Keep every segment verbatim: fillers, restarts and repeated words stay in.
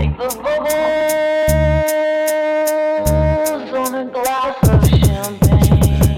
Like the bubbles on a glass of champagne.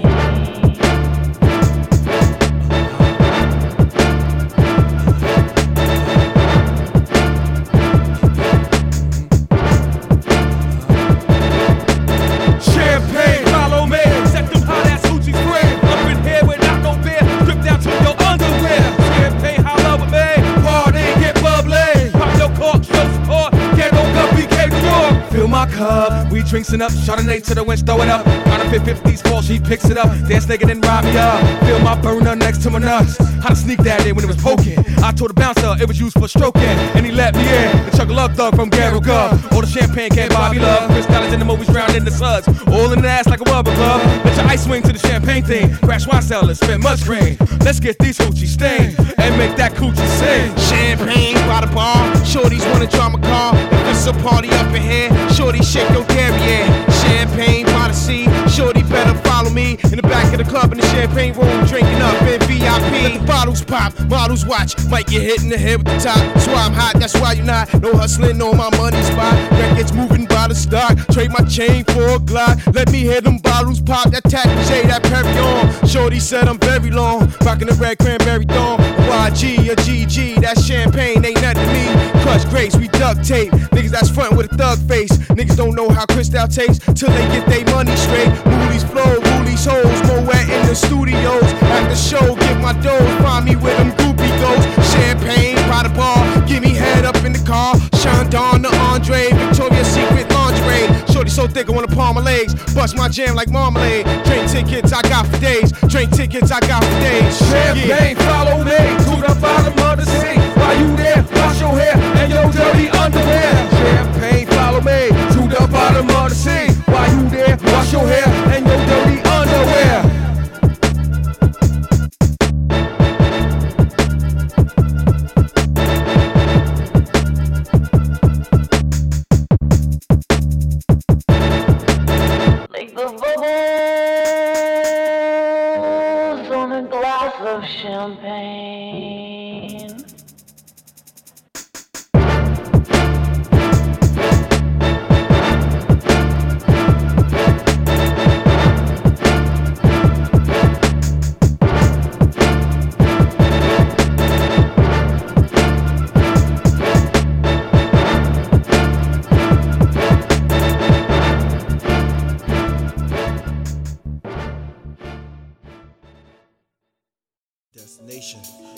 Champagne, follow me. Set them hot ass hoochies free. Up in here without no beer. Drip down to your underwear. Champagne, holla with me. Party, get bubbly. Pop your cork, show support. Get on up, B K New York. Fill my cup, we drinking up. Chardonnay to the winch, throw it up. Counterfeit fifties, fall, she picks it up. Dance nigga, then ride me up. Feel my burner next to my nuts. How to sneak that in when it was poking. I told the bouncer it was used for stroking. And he let me in. The Chuck Love Thug from Garo Gov. All the champagne can't buy me love. Chris Dollars in the movies, drowned in the suds. All in the ass like a rubber glove. Let your ice swing to the champagne thing. Crash wine cellars, spit much green. Let's get these hoochies stained and make that coochie sing. Champagne by the bar, shorties wanna drive my car. If it's a party up in here, shorty shake your derriere. Champagne by the sea, shorty better follow me. In the back of the club in the champagne room, drinking up in V I P. Let the bottles pop, models watch, might get hit in the head with the top. That's why I'm hot, that's why you're not. No hustling, no my money spot. Records moving by the stock, trade my chain for a Glock. Let me hear them bottles pop, that tack J, that Perrion. Shorty said I'm very long, rocking the red cranberry thong. Y G or G G, that champagne ain't nothing to me. Crush grapes, we duct tape. Niggas that's front with a thug face. Niggas don't know how Cristal tastes till they get their money straight. Moolies flow, moolies hoes, Moet in the studios. At the show, get my dough, find me where them groupie goes. Champagne by the bar, give me head up in the car. Sean Don to Andre, Victoria's Secret lingerie. Shorty so thick I wanna palm my legs, bust my jam like marmalade. Drink tickets I got for days, drink tickets I got for days. Champagne, follow me to the bottom of the sea. While you there, wash your hair and your dirty underwear. Champagne, follow me to the bottom of the sea. While you there, wash your hair and your dirty underwear. Like the bubbles on a glass of champagne.